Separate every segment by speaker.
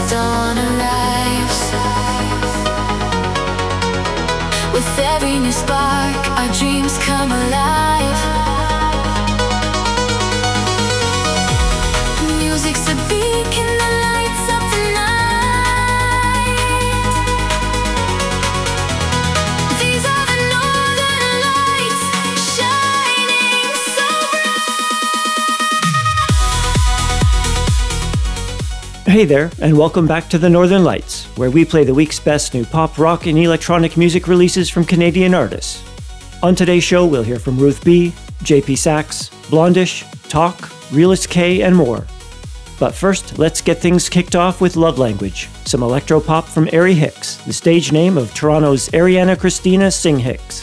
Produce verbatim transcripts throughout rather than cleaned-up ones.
Speaker 1: dawn arrives. With every new spark, our dreams come alive. Music's a beacon that lights up the night. These are the northern lights, shining so bright.
Speaker 2: Hey there, and welcome back to the Northern Lights, where we play the week's best new pop, rock, and electronic music releases from Canadian artists. On today's show, we'll hear from Ruth B, J P Saxe, Blondish, Talk, Realist K, and more. But first, let's get things kicked off with Love Language, some electropop from Ari Hicks, the stage name of Toronto's Ariana Christina Singh Hicks.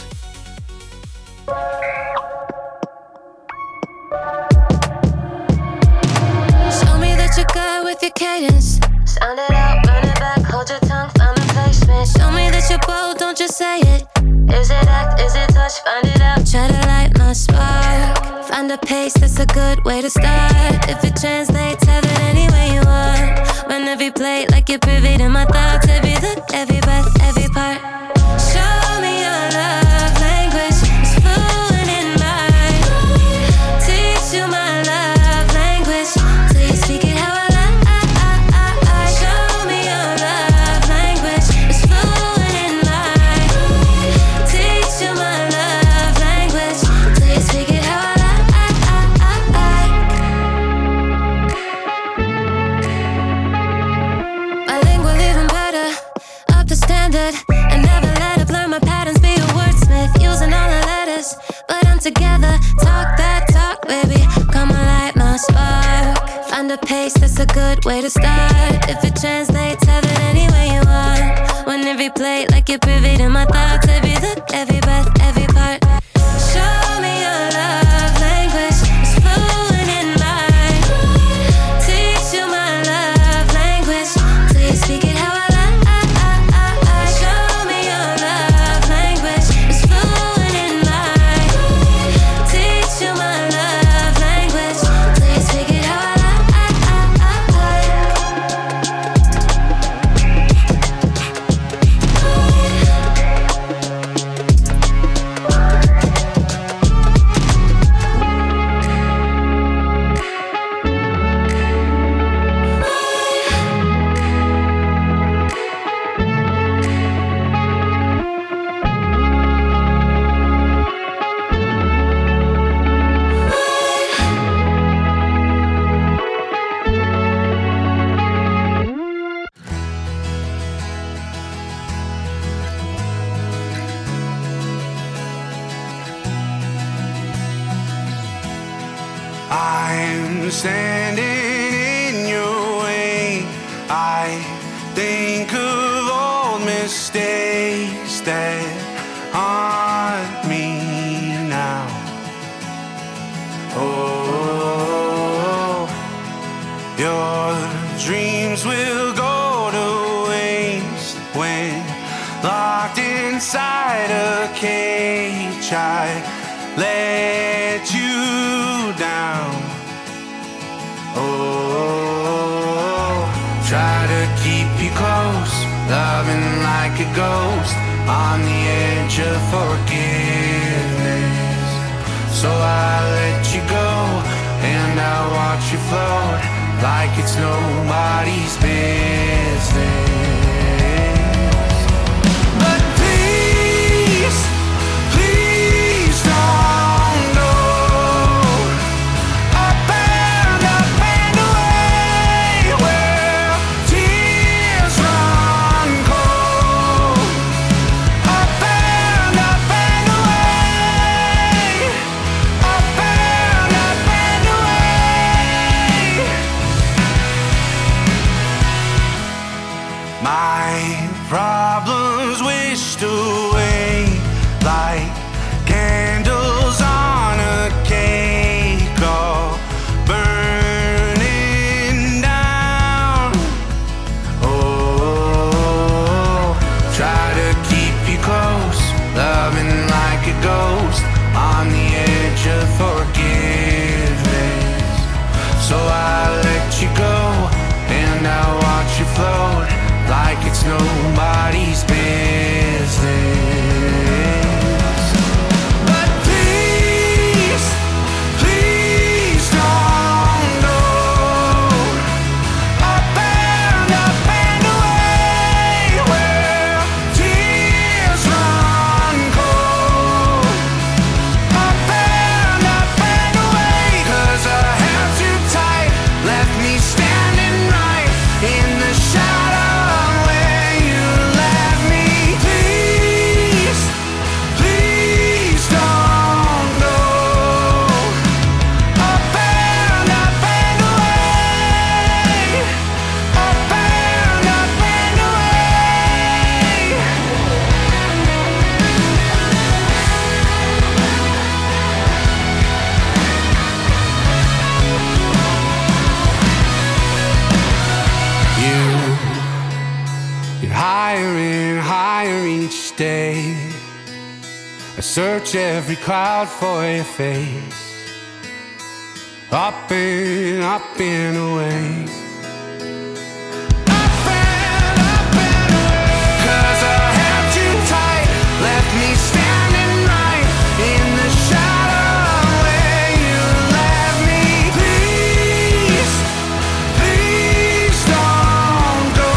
Speaker 1: Show me that you're good with your cadence. Sound it out, run it back, hold your tongue, find the placement. Show me that you're bold, don't just say it. Is it act, is it touch, find it out. Try to light my spark. Find a pace, that's a good way to start. If it translates, have it any way you want. Run every plate like you're privy to my thoughts. Every look, every breath, every part. Show me your love language. It's fluent in mine. Teach you my love language. Till you speak it how I like. Show me your love language. It's fluent in mine. Teach you my love language. Till you speak it how I like. Bilingual even better, up to standard. And never let it blur my patterns. Be a wordsmith, using all the letters. But I'm together, talk that talk, baby. Come and light my spark. Find a pace, that's a good way to start. If it translates, have it any way you want. When every plate like you're privy to my thoughts. Every look, every breath, every part. Show me your love language. It's fluent in mine. Teach you my love language. Till you speak it how I like. Show me your love language. It's fluent in mine. Teach you my love language. Till you speak it how I like.
Speaker 3: I'm standing in your way. I think of old mistakes that haunt me now. Oh, your dreams will go to waste when locked inside a cage. I let you down. Oh, try to keep you close, loving like a ghost, on the edge of forgiveness. So I let you go, and I watch you float like it's nobody's business. But please, please don't go. Up and up and away, where tears run cold. Up and up and away. Up and up and away. I search every cloud for your face. Up and up and away. Up and up and away. 'Cause I held you tight, left me standing right in the shadow where you left me. Please, please don't go.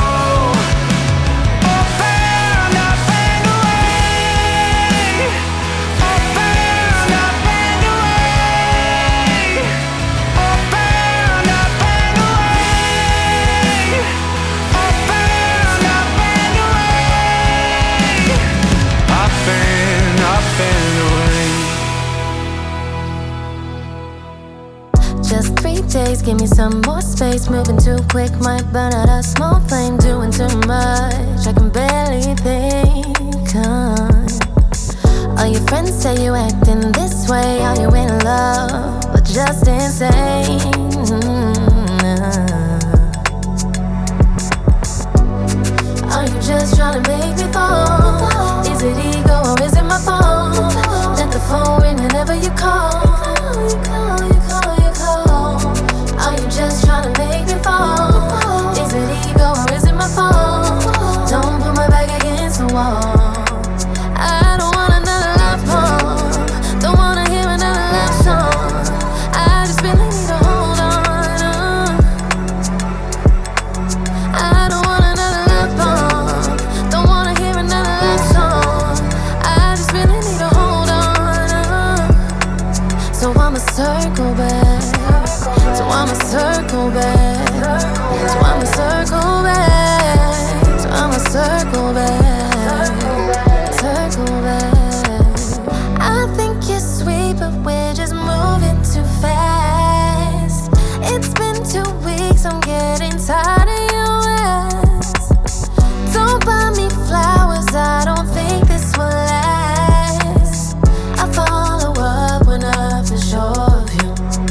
Speaker 3: Up and up and away. Up and up and away. Up and up and away. Up and up and away. Up and up and away.
Speaker 1: Just three days, give me some more space. Moving too quick, might burn out a small flame. Doing too much, I can barely think. uh. All your friends say you acting this way. Are you in love or just insane? Are you just trying to make me fall? Is it ego or is it my fault? Let the phone ring whenever you call. You call, you call, you call. Are you just trying to make me fall? Is it ego or is it my fault? Don't put my back against the wall. I don't want another love poem. Don't wanna hear another love song. I just really need to hold on. I don't want another love poem. Don't wanna hear another love song. I just really need to hold on. So I'ma circle back. So I'ma circle back. So I'ma circle back. So I'ma circle back. Circle back. I think you're sweet, but we're just moving too fast. It's been two weeks, I'm getting tired of your ass. Don't buy me flowers, I don't think this will last. I follow up when I feel sure of you.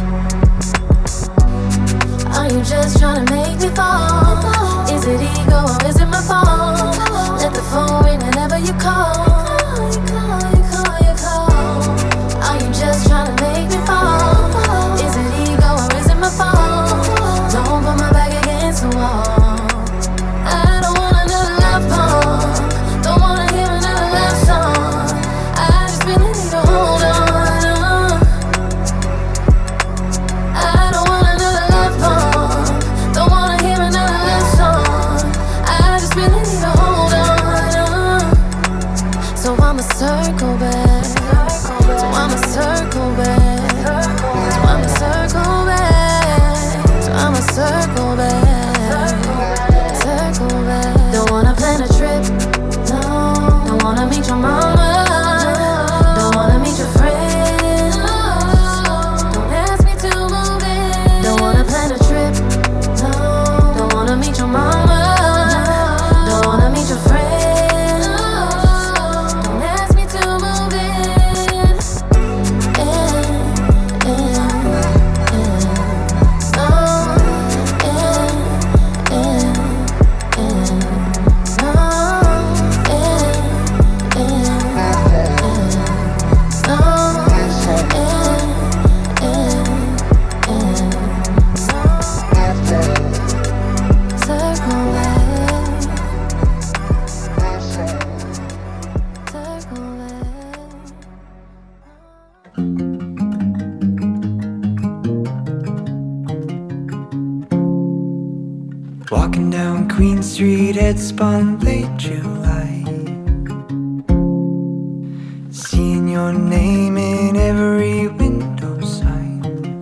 Speaker 1: Are you just trying to make me fall? Is it ego or is it my fault? Let the phone ring whenever you call. You call, you call, you call. Are you just trying to make me fall? Is it ego or is it my fault? Don't put my back against the wall. I don't want another love poem. Don't wanna hear another love song. I just really need to hold on. I don't want another love poem. Don't wanna hear another love song. I just really need to hold on. So I'ma circle back. So I'ma circle back. So I'ma circle back. So I'ma circle back. Circle back. Don't wanna plan a trip. No. Don't wanna meet your mama. Don't wanna meet your friends. Don't ask me to move in. Don't wanna plan a trip. No. Don't wanna meet your mama. Don't wanna meet your friends. Don't ask me to move in. In, in, in. No. In, in, in. No. In, in, in. No. In, in, in. Circle back. Circle back.
Speaker 4: Walking down Queen Street, head spun late July. Seeing your name in every window sign.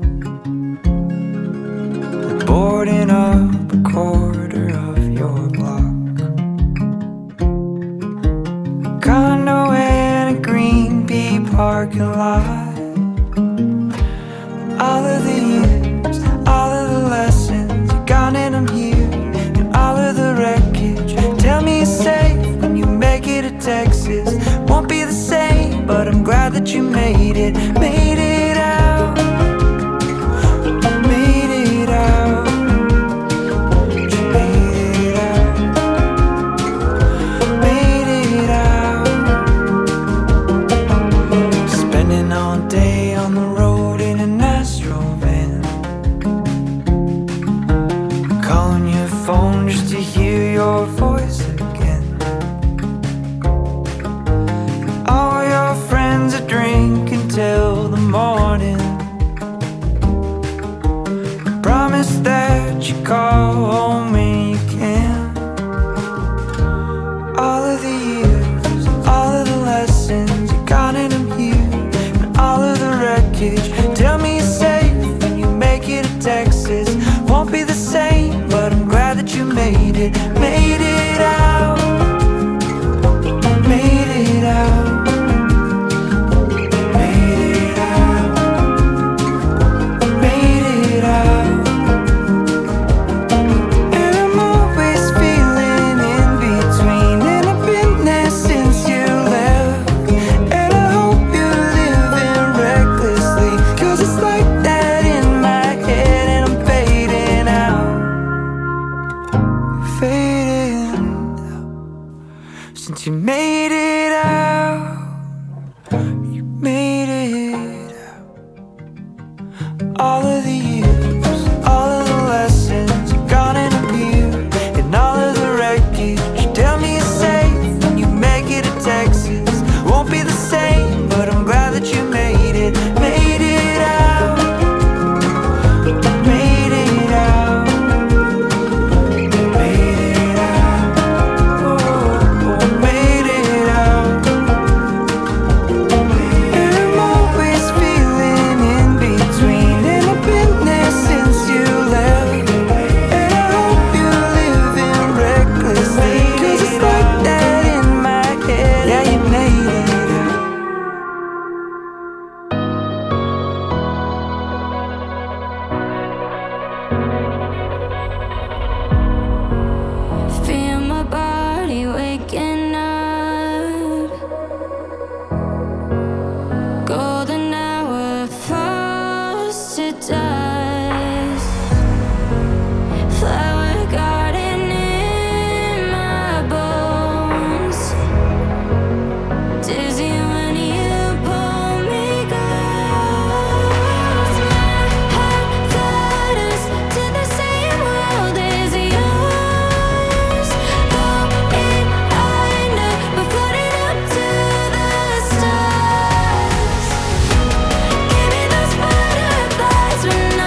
Speaker 4: We're boarding up a quarter of your block. Condo in a Green Bee parking lot. All of the years, all of the lessons, you're gone and I'm here. And all of the wreckage, tell me you're safe when you make it to Texas. Won't be the same, but I'm glad that you made it. Made it out. Made it out. You made it out. Made it out. that you call home when you can. All of the years, all of the lessons, you got in them here. And all of the wreckage, tell me you're safe when you make it to Texas. Won't be the same, but I'm glad that you made it. Made it out. Made it out. You made it out. You made it out. All of the years, all of the lessons, you got in them here. And all of the wreckage, you tell me you're safe when you make it to Texas. Won't be the same, but I'm glad that you made it. Made it out. Made it out. Made it out. Oh, oh, made it out. And I'm always feeling in between. And I've been there since you left. And I hope you're living recklessly, 'cause it's like that in my head. Yeah, you made it out.
Speaker 1: Feel my body waking up. Golden hour falls to dust. Flower garden in my bones. Dizzy when you pull me close. My heart flutters to the same world as yours. Going under, but floating up to the stars. Give me those butterflies when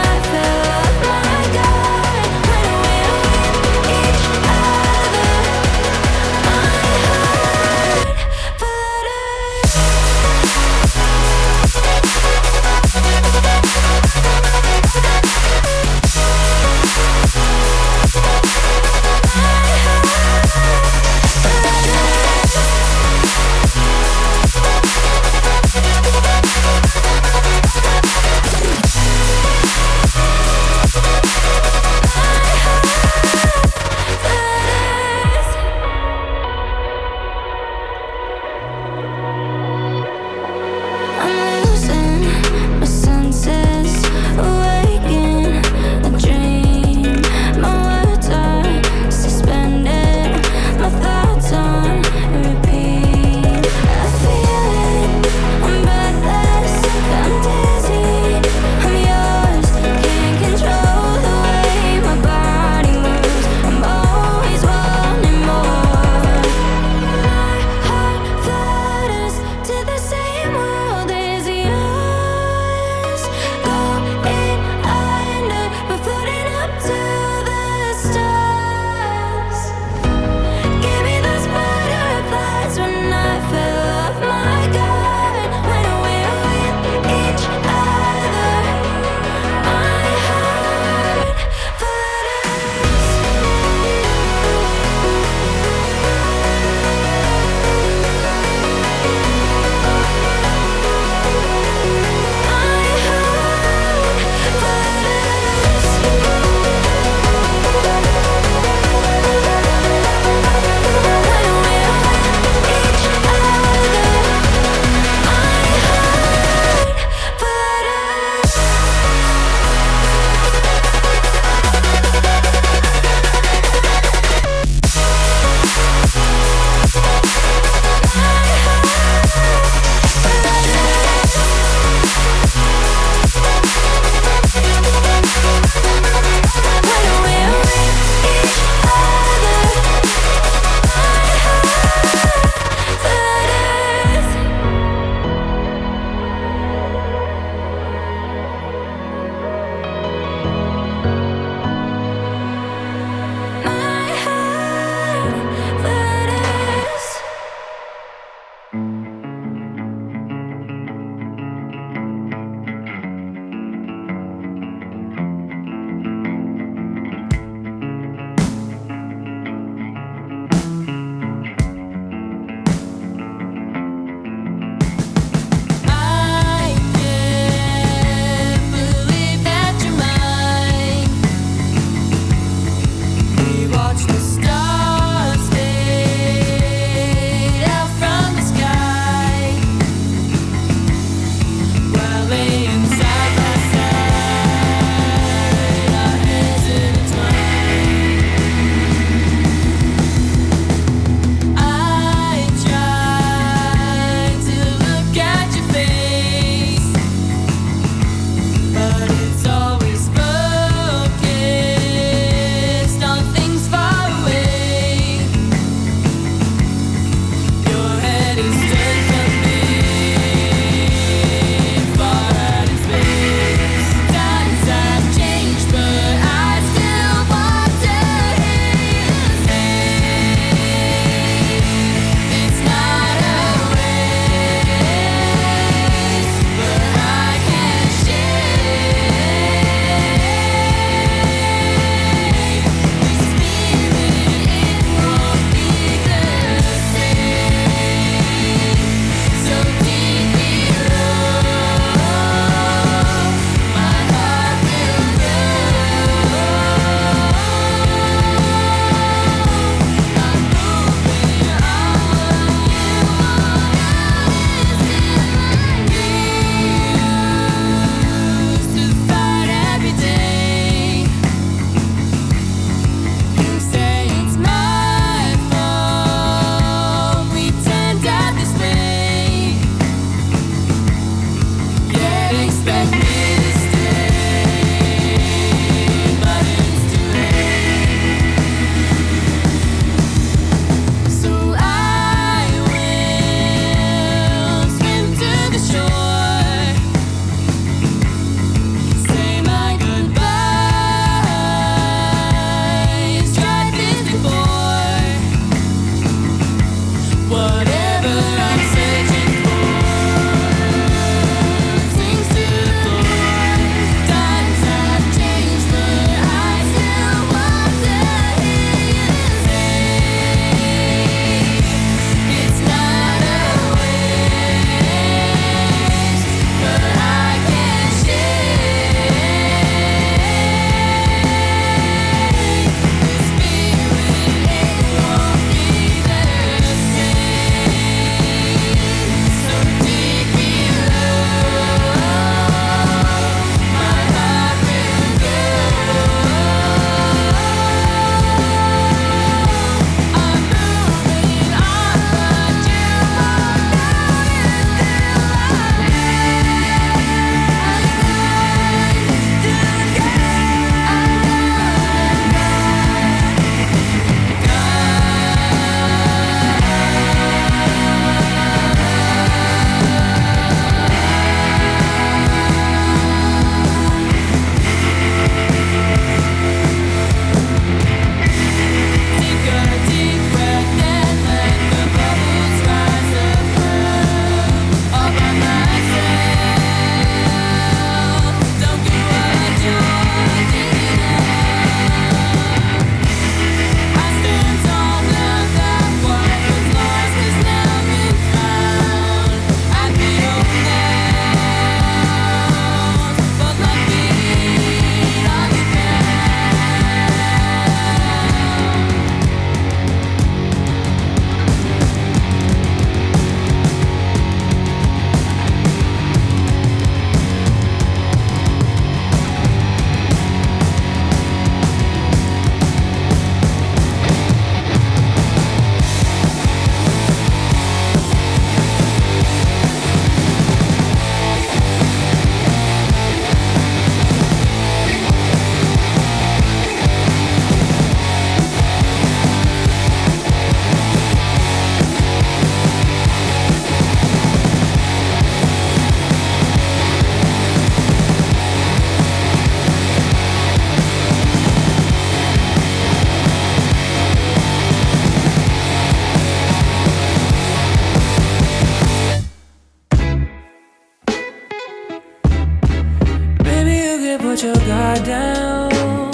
Speaker 4: your guard down,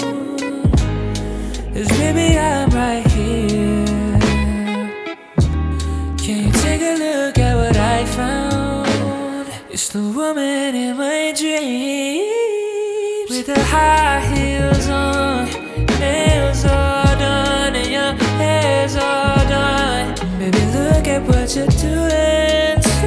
Speaker 4: 'cause baby I'm right here. Can you take a look at what I found? It's the woman in my dreams, with the high heels on, nails all done, and your hair's all done. Baby, look at what you're doing to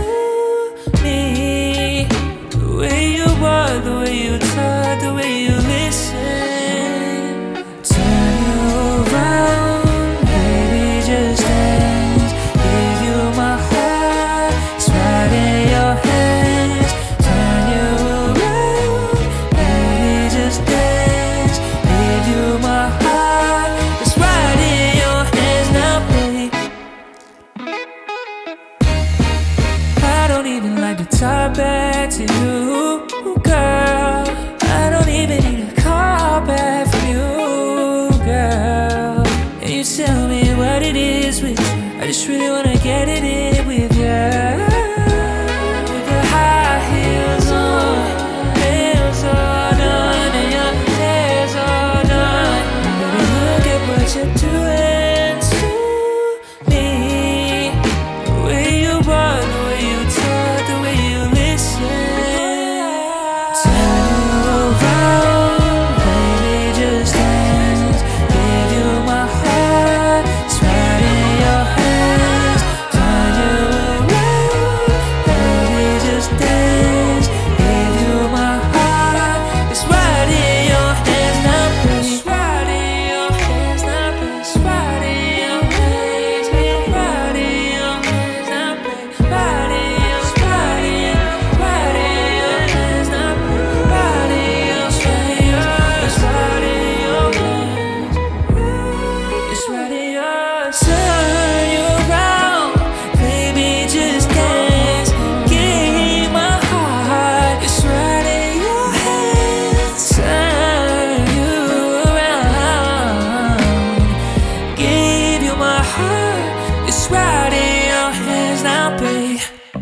Speaker 4: me. The way you walk, the way you talk, the way you listen. Turn you around, baby, just dance. Give you my heart, it's right in your hands. Turn you around, baby, just dance. Give you my heart, it's right in your hands now, baby. I don't even like to talk back to you, girl. I don't even need a call back from you, girl. And you tell me what it is with you. I just really wanna get it in with you. With the high heels on, nails all done, and your hair's all done. Baby, look at what you're doing to me. The way you walk, the way you talk, the way you listen. Turn you around, baby, just dance. Give you my heart, it's right in your hands. Turn you around, baby, just dance. Give you my heart, it's right in your hands now, baby. It's right in your hands now, baby. It's right in your hands, baby. Right in your hands now, baby. Right in your, right in, right in your hands now, baby. Right in your, it's right in your hands. It's right in yours. Turn you around, baby, just dance. Give my heart, it's right in your hands. Turn you around, give you my heart, it's right in your hands now, babe.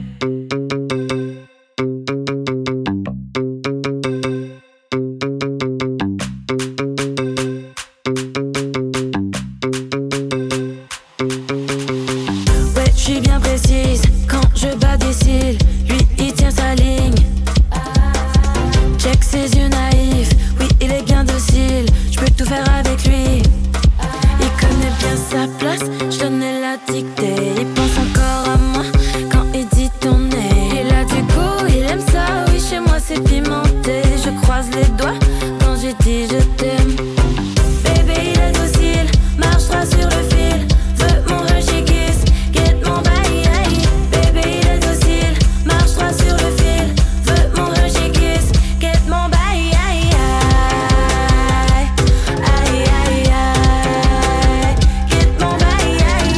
Speaker 1: Ouais, je suis bien précise quand je bats des cils. Lui, il tient sa ligne. Check ses yeux naïfs. Oui, il est bien docile. Je peux tout faire avec lui. Il connaît bien sa place. Je donnais la dictée. Il pense encore à moi quand il dit tourner. Il a du goût, il aime ça. Oui, chez moi c'est pimenté. Je croise les doigts quand j'ai dit je t'aime. Bébé, il est docile. Marche droit sur le fil. Veux mon Hershey Kiss. Get mon bail. Bébé, il est docile. Marche droit sur le fil. Veux mon Hershey Kiss. Get mon bail. Aïe, aïe, aïe, aïe. Get mon bail. Aïe,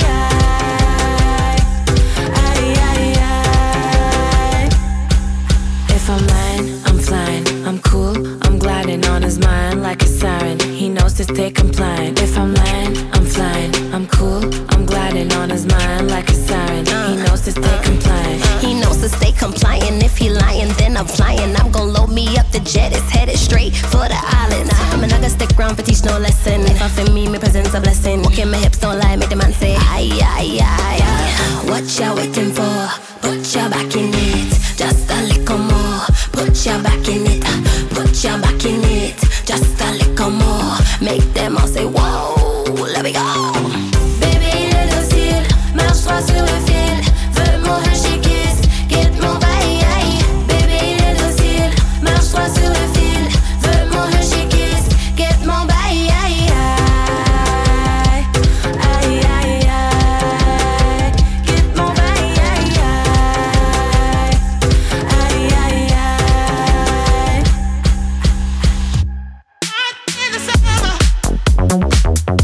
Speaker 1: aïe, aïe, aïe. If I'm lying, I'm flying. I'm cool, I'm gliding on his mind like a siren. He knows to stay compliant. If I'm lying, I'm flying. I'm cool, I'm gliding on his mind like a siren. He knows to stay compliant.
Speaker 5: He knows to stay compliant. If he lying, then I'm flying. I'm gon' load me up the jet. It's headed straight for the island. I'm not gonna stick around for teach no lesson. If I feel me, my presence a blessing. Walking my hips don't lie, make the man say aye, aye, aye, aye. What ya waiting for? Put your back in it. Just a little more. Put your back in it. Put your back in it. Just a little more. Make them all say whoa. Let me go. Baby, il est docile. Marche droit sur le fil. Veux mon Hershey Kiss. Get mon bail. Baby, il est docile. Marche droit sur le fil. Veux mon Hershey Kiss. Get mon bail. Aïe, aïe, aïe, aïe. Get mon bail. Aïe, aïe, aïe, aïe.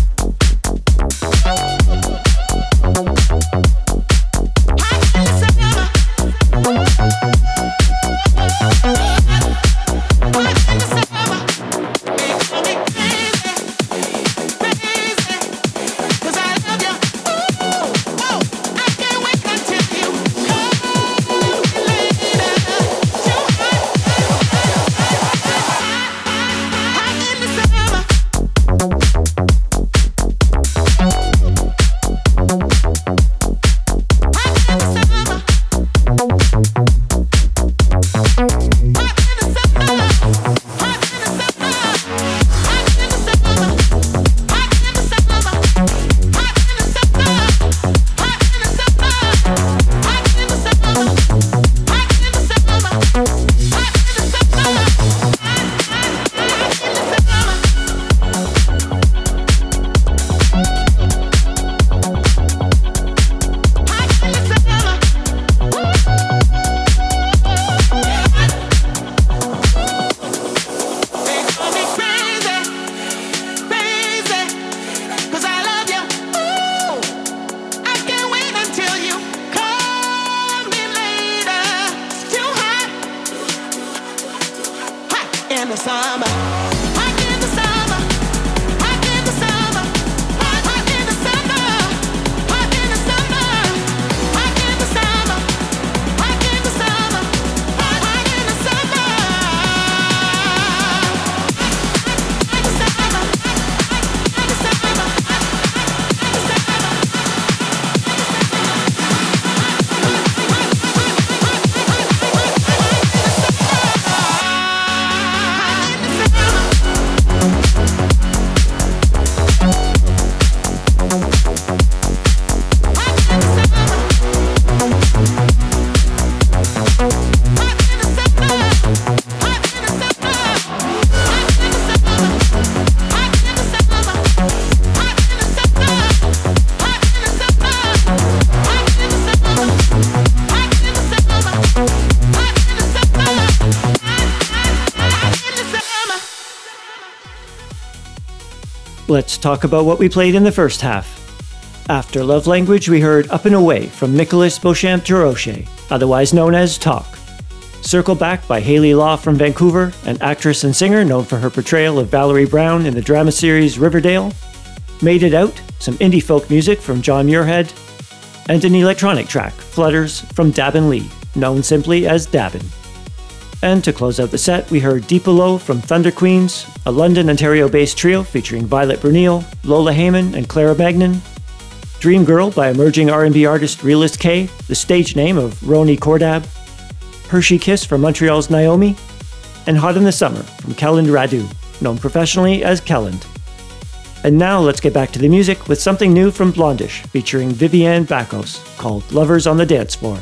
Speaker 2: Let's talk about what we played in the first half. After Love Language, we heard Up and Away from Nicholas Beauchamp Durocher, otherwise known as Talk. Circle Back by Hayley Law from Vancouver, an actress and singer known for her portrayal of Valerie Brown in the drama series Riverdale. Made It Out, some indie folk music from John Muirhead. And an electronic track, Flutters, from Dabin Lee, known simply as Dabin. And to close out the set, we heard Deep Below from Thunder Queens, a London, Ontario-based trio featuring Violet Brunel, Lola Heyman, and Clara Magnan. Dream Girl by emerging R and B artist Realist K, the stage name of Roni Kordab. Hershey Kiss from Montreal's Naomi. And Hot in the Summer from Kelland Radu, known professionally as Kelland. And now let's get back to the music with something new from Blondish, featuring Viviane Bakos, called Lovers on the Dance Floor.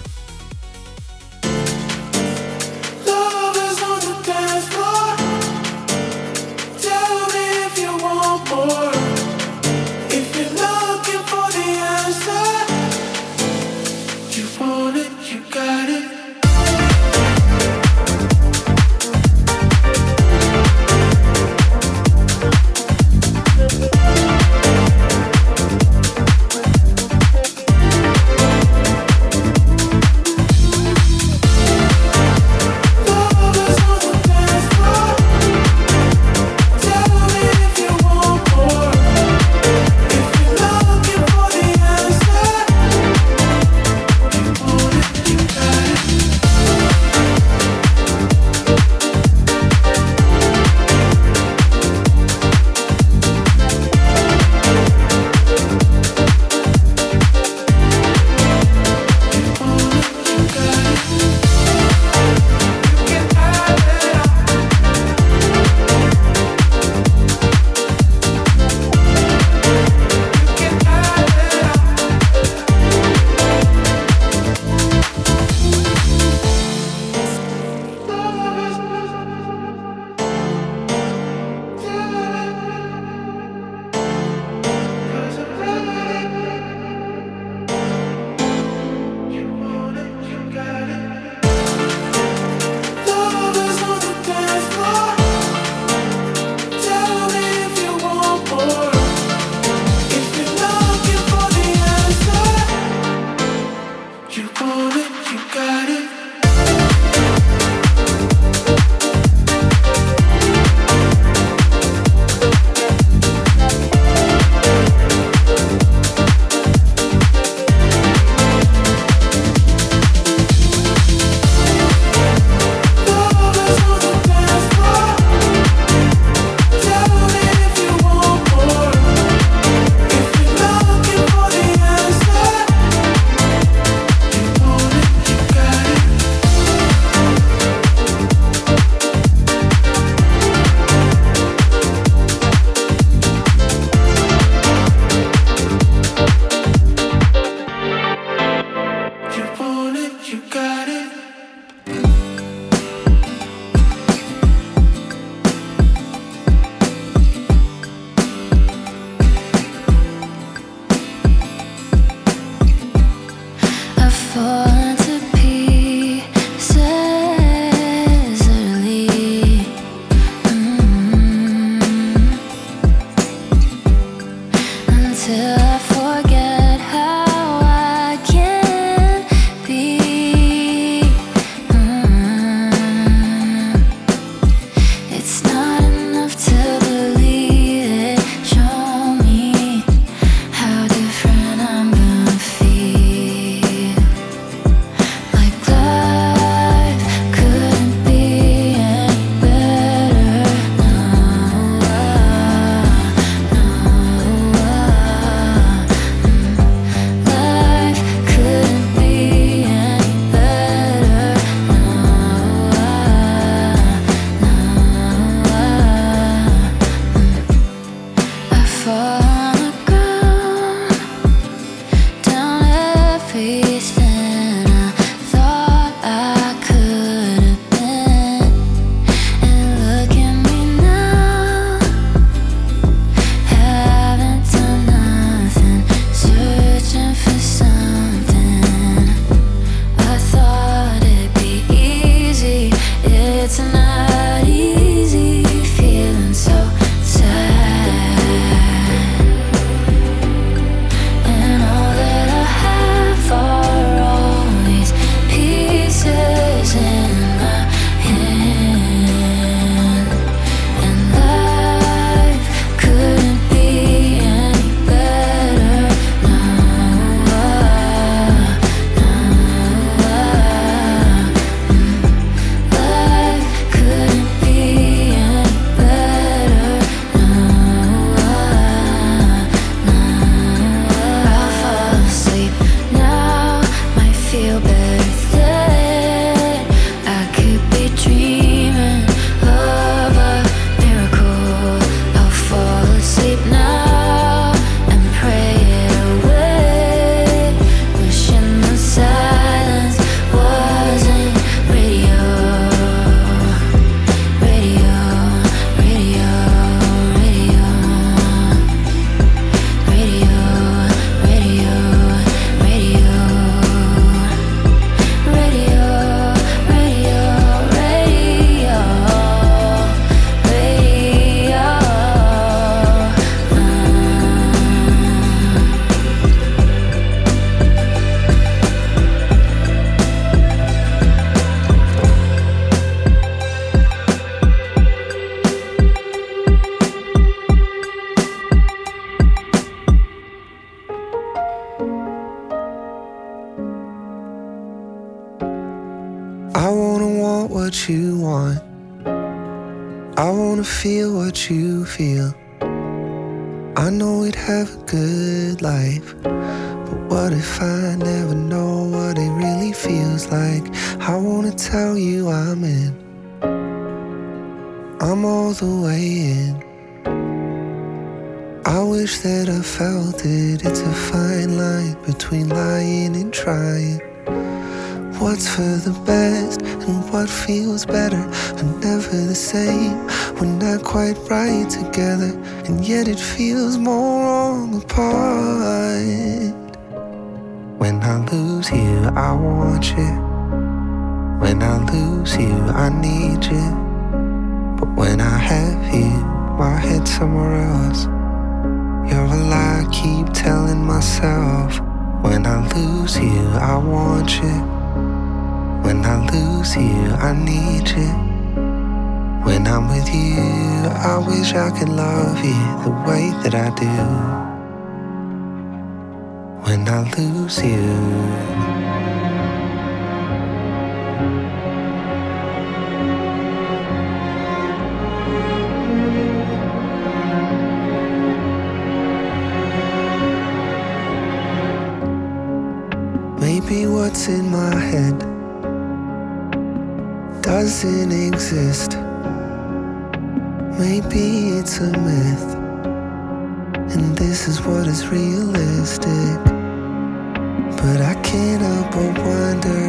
Speaker 3: Lovers on the dance floor. Tell me if you want more. If you're looking for the answer, you want it, you got it. feel what you feel. I know we'd have a good life, but what if I never know what it really feels like? I wanna tell you I'm in. I'm all the way in. I wish that I felt it. It's a fine line between lying and trying. What's for the best and what feels better are never the same. We're not quite right together, and yet it feels more wrong apart. When I lose you, I want you. When I lose you, I need you. But when I have you, my head's somewhere else. You're a lie I keep telling myself. When I lose you, I want you. When I lose you, I need you. When I'm with you, I wish I could love you the way that I do. When I lose you, maybe what's in my head doesn't exist. Maybe it's a myth, and this is what is realistic. But I can't help but wonder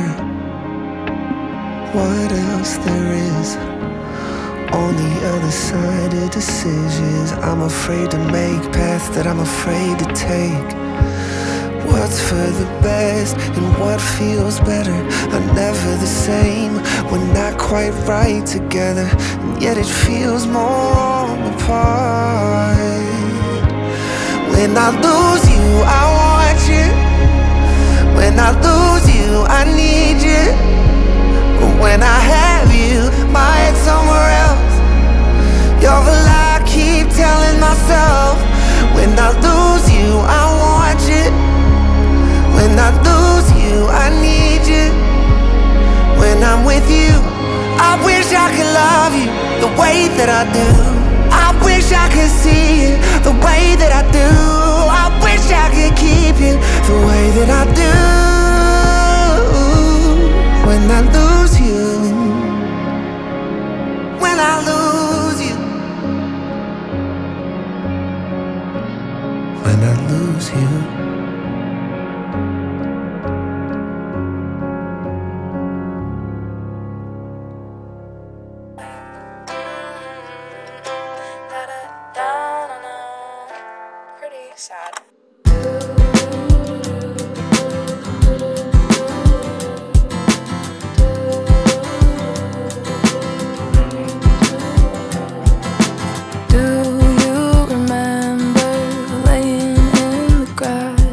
Speaker 3: what else there is on the other side of decisions I'm afraid to make, paths that I'm afraid to take. What's for the best and what feels better are never the same. We're not quite right together, and yet it feels more wrong apart. When I lose you, I want you. When I lose you, I need you. But when I have you, my head's somewhere else. You're a lie I keep telling myself. When I lose you, I want you. When I lose you, I need you. When I'm with you, I wish I could love you the way that I do. I wish I could see you the way that I do. I wish I could keep you the way that I do. When I lose you, when I lose you, when I lose you.
Speaker 6: Sad.
Speaker 1: Do you remember laying in the grass?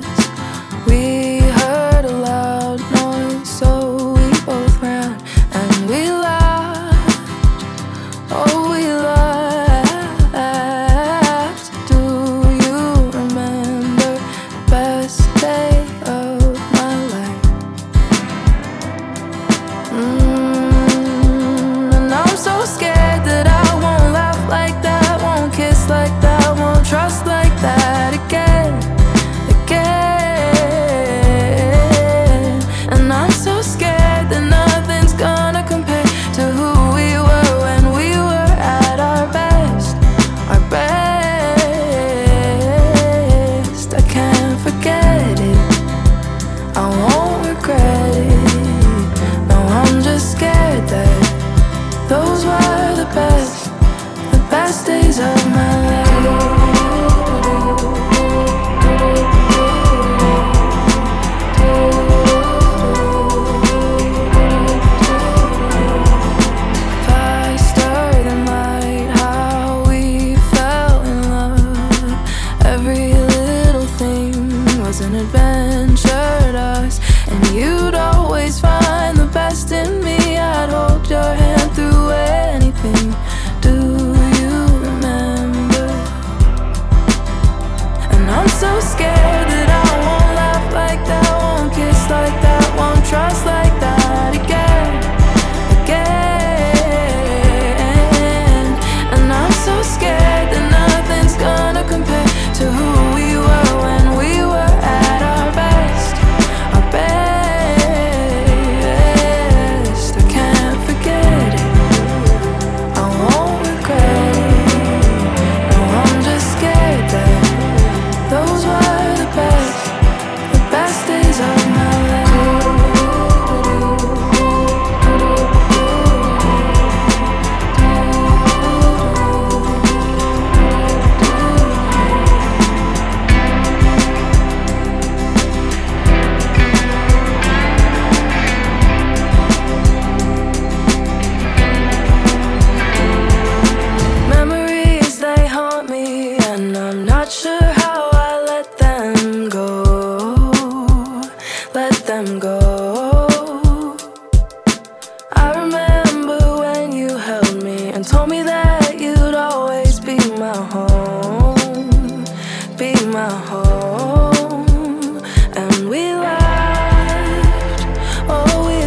Speaker 6: be my home, be my home. And we laughed, oh we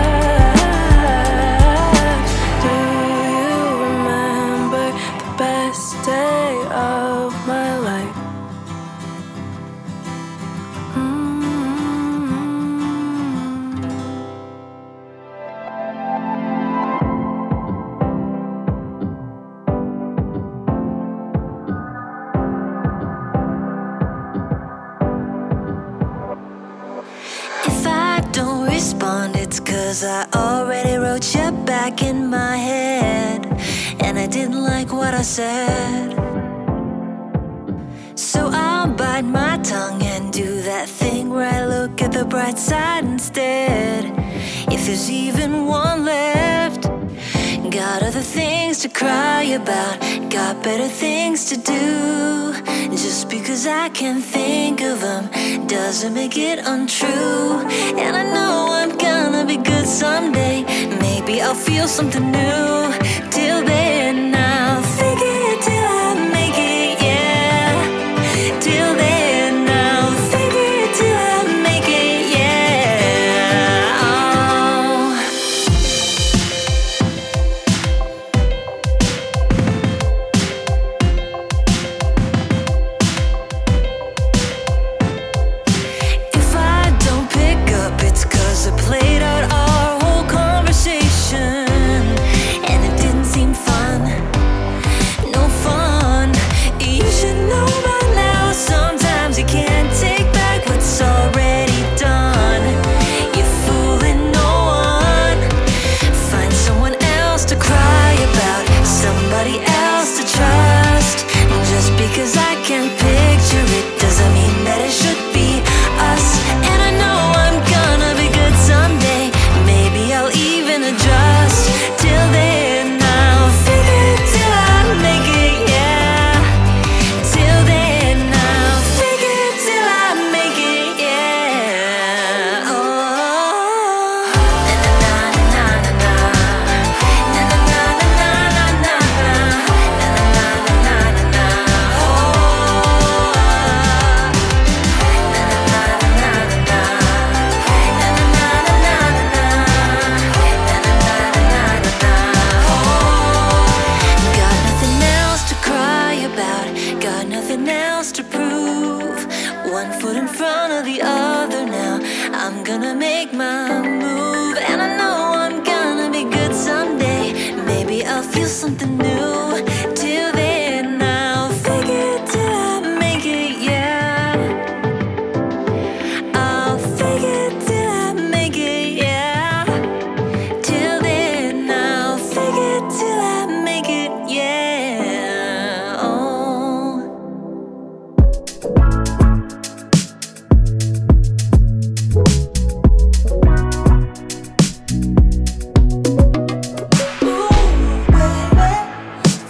Speaker 6: laughed. Do you remember the best day of my life?
Speaker 1: It's cause I already wrote you back in my head, and I didn't like what I said. So I'll bite my tongue and do that thing where I look at the bright side instead. If there's even one left, got other things to cry about, got better things to do. Just because I can't think of them doesn't make it untrue. And I know I'm gonna be good someday. Maybe I'll feel something new. Till then I'll fake it till I make it, yeah. Till then I'll fake it till I make it, yeah. Oh. If I don't pick up, it's cause I played out our whole conversation, and it didn't seem fun, no fun. You should know by now, sometimes you can't take back what's already done. You're fooling no one. Find someone else to cry about, somebody else to trust. Just because I can't picture it doesn't mean that it should be us. And I know I'm gonna be good someday. Maybe I'll even adjust. Till then I'll figure it till I make it, yeah. Till then I'll figure it till I make it, yeah. Oh. Na na na na na. Na na na na na na na. Na na na na na na. Oh. Na na na na na na. Na na na na na na. Na na na na na na. Oh. Got nothing else to cry about, got nothing else to prove. One foot in front of the other now, I'm gonna make my move. And I know I'm gonna be good someday. Maybe I'll feel something new. Till then I'll figure it till I make it, yeah. I'll figure it till I make it, yeah. Till then I'll figure it till I make it, yeah. Oh. Ooh, baby,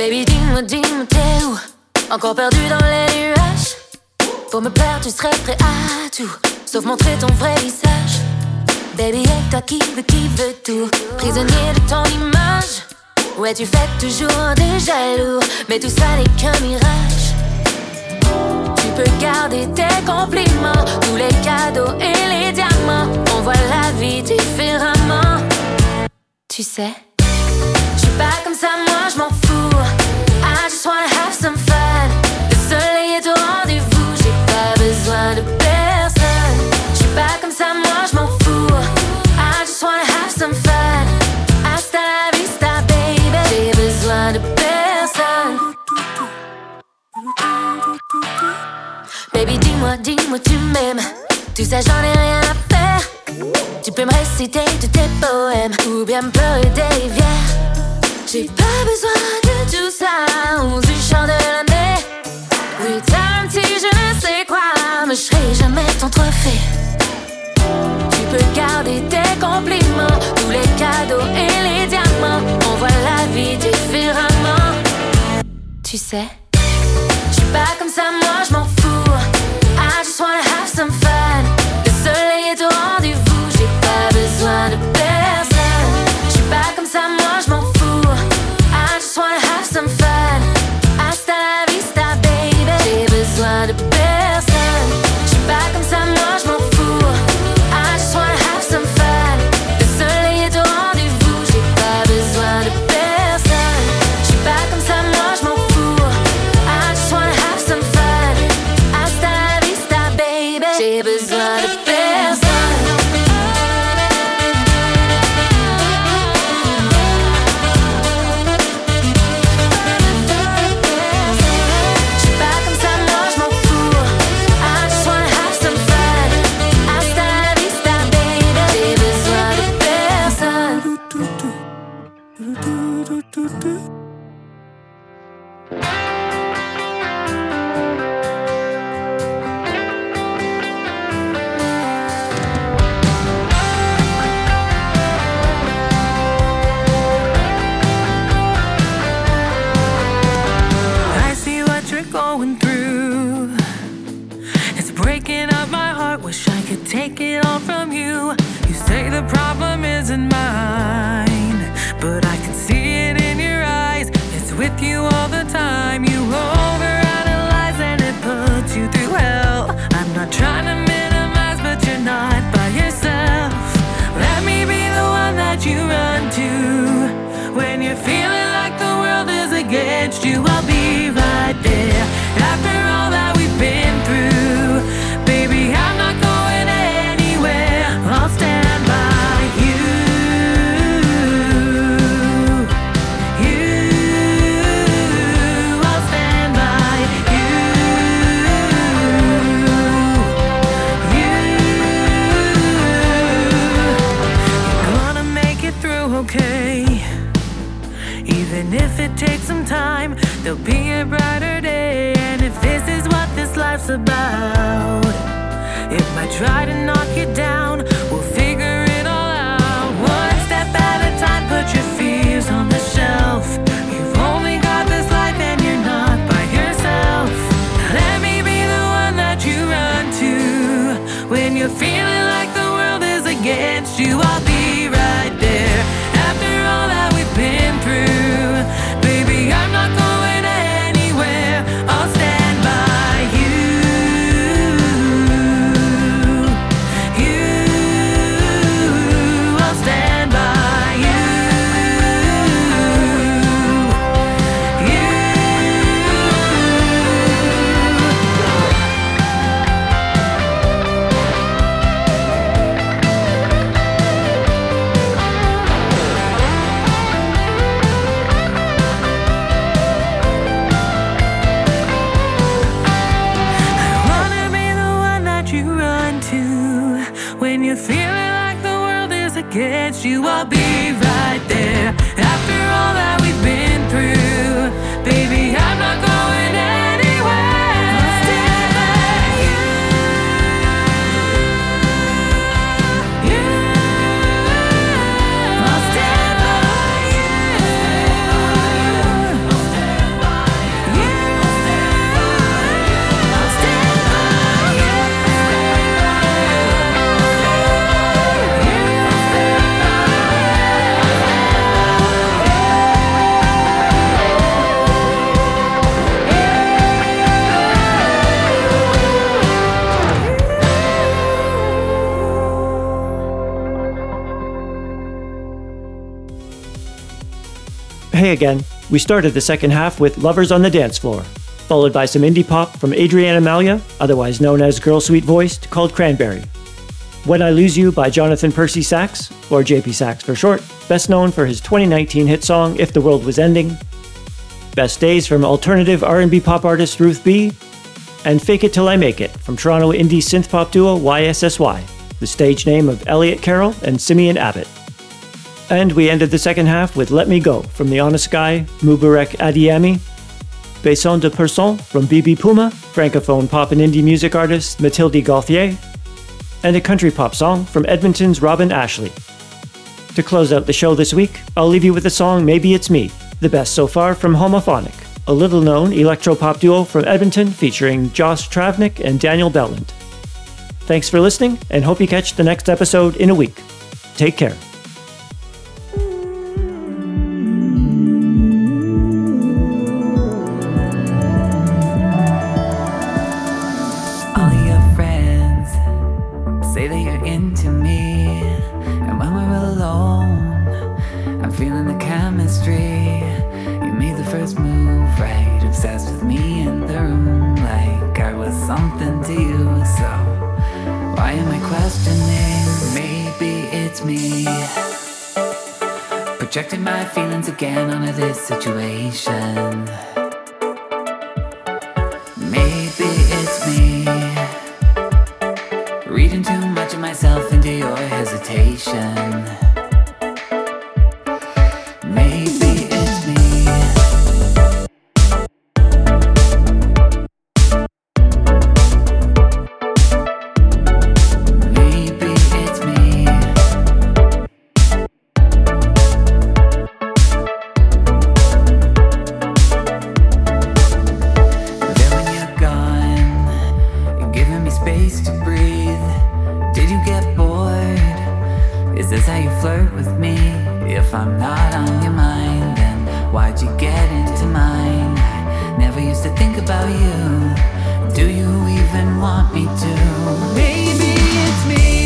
Speaker 1: Baby, dis-moi, dis-moi, t'es où? Encore perdu dans les nuages. Pour me plaire, tu serais prêt à tout, sauf montrer ton vrai visage. Baby, y'a que toi qui veux, qui veut tout. Prisonnier de ton image. Ouais, tu fais toujours des jaloux, mais tout ça n'est qu'un mirage. Tu peux garder tes compliments, tous les cadeaux et les diamants. On voit la vie différemment. Tu sais, je suis pas comme ça, moi je m'en fous. I just wanna have some fun. Le soleil est au rendez-vous, j'ai pas besoin de personne. Je suis pas comme ça, moi je m'en fous. I just wanna have some fun. Hasta la vista, baby. J'ai besoin de personne. Baby, dis-moi, dis-moi, tu m'aimes. Tout ça, j'en ai rien à faire. Tu peux me réciter tous tes poèmes ou bien me pleurer des rivières. J'ai pas besoin de tout ça, ou du chant de l'année. Oui, t'as un petit je ne sais quoi, mais je serai jamais ton trophée. Tu peux garder tes compliments, tous les cadeaux et les diamants. On voit la vie différemment. Tu sais, je suis pas comme ça, moi je m'en fous. I just wanna have some fun. Le soleil est au rendez-vous, j'ai pas besoin de personne. Je suis pas comme ça, moi je m'en fous. I just wanna have some fun. Hasta la vista, baby. J'ai besoin de personne. Je suis pas comme ça, moi je m'en fous. I just wanna have some fun. Le soleil est au rendez-vous, j'ai pas besoin de personne. Je suis pas comme ça, moi je m'en fous. I just wanna have some fun. Hasta la vista, baby. J'ai besoin de personne.
Speaker 7: I see what you're going through. It's breaking up my heart. Wish I could take it all from you. You say the problem isn't mine, but I can see it in your eyes. It's with you all the time. You overanalyze and it puts you through hell. I'm not trying to minimize, but you're not by yourself. Let me be the one that you run to when you're feeling like the world is against you. I'll be right there after all that we've been through. Baby, I'm not going anywhere. I'll stand by you. You, I'll stand by you. You, you're gonna make it through, okay? Even if it takes some time, there'll be a brighter day. And if this is what this life's about, it might try to knock you down. We'll figure it all out. One step at a time, put your fears on the shelf. You've only got this life and you're not by yourself. Let me be the one that you run to when you're feeling like the world is against you. I'll be right there after all that we've been through. Baby, I'm not going anywhere. I'll stand by you. You, I'll stand by you. You. I wanna be the one that you run to when you're feeling like the world is against you. I'll be right there after all that we've been through. Baby, I'm not going anywhere. I'll stand by you. You, I'll stand by you.
Speaker 2: Hey again. We started the second half with Lovers on the Dance Floor, followed by some indie pop from Adriana Malia, otherwise known as Girl Sweet Voiced, called Cranberry. When I Lose You by Jonathan Percy Sax, or J P Sax for short, best known for his twenty nineteen hit song If the World Was Ending. Best Days from alternative R and B pop artist Ruth B. And Fake It Till I Make It from Toronto indie synth-pop duo Y S S Y, the stage name of Elliot Carroll and Simeon Abbott. And we ended the second half with Let Me Go from The Honest Guy, Mubarak Adiami, Baisson de Person from B B Puma, francophone pop and indie music artist Mathilde Gauthier, and a country pop song from Edmonton's Robin Ashley. To close out the show this week, I'll leave you with the song Maybe It's Me, the best so far from Homophonic, a little-known electro-pop duo from Edmonton featuring Josh Travnik and Daniel Belland. Thanks for listening, and hope you catch the next episode in a week. Take care.
Speaker 8: Projecting my feelings again onto this situation. Maybe it's me, reading too much of myself into your hesitation. Maybe it's me.
Speaker 7: Maybe it's me.